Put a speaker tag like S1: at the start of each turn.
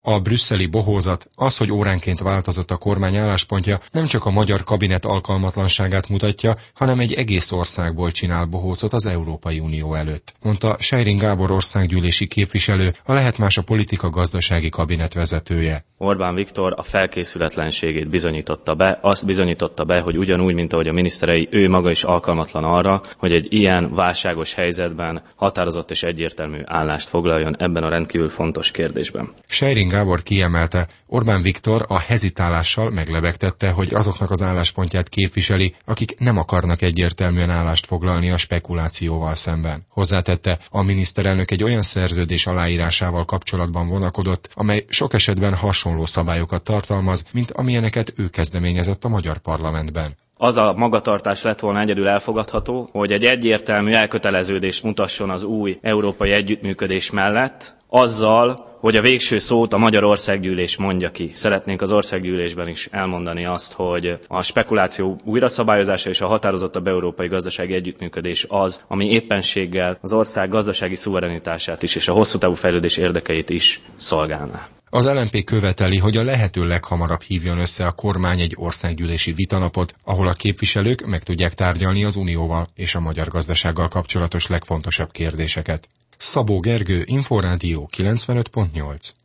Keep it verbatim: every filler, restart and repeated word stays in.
S1: A brüsszeli bohózat, az, hogy óránként változott a kormány álláspontja, nem csak a magyar kabinet alkalmatlanságát mutatja, hanem egy egész országból csinál bohócot az Európai Unió előtt, mondta Scheiring Gábor országgyűlési képviselő, a Lehet Más a politika gazdasági kabinet vezetője.
S2: Orbán Viktor a felkészületlenségét bizonyította be, azt bizonyította be, hogy ugyanúgy, mint ahogy a miniszterei, ő maga is alkalmatlan arra, hogy egy ilyen válságos helyzetben határozott és egyértelmű állást foglaljon ebben a rendkívül fontos kérdésben.
S1: Scheiring Gábor kiemelte, Orbán Viktor a hezitálással meglebegtette, hogy azoknak az álláspontját képviseli, akik nem akarnak egyértelműen állást foglalni a spekulációval szemben. Hozzátette, a miniszterelnök egy olyan szerződés aláírásával kapcsolatban vonakodott, amely sok esetben hasonló szabályokat tartalmaz, mint amilyeneket ő kezdeményezett a magyar parlamentben.
S2: Az a magatartás lett volna egyedül elfogadható, hogy egy egyértelmű elköteleződést mutasson az új európai együttműködés mellett, azzal, hogy a végső szót a Magyar Országgyűlés mondja ki. Szeretnénk az országgyűlésben is elmondani azt, hogy a spekuláció újraszabályozása és a határozottabb európai gazdasági együttműködés az, ami éppenséggel az ország gazdasági szuverenitását is és a hosszú távú fejlődés érdekeit is szolgálná.
S1: Az el en pé követeli, hogy a lehető leghamarabb hívjon össze a kormány egy országgyűlési vitanapot, ahol a képviselők meg tudják tárgyalni az Unióval és a magyar gazdasággal kapcsolatos legfontosabb kérdéseket. Szabó Gergő, Inforádió kilencvenöt pont nyolc.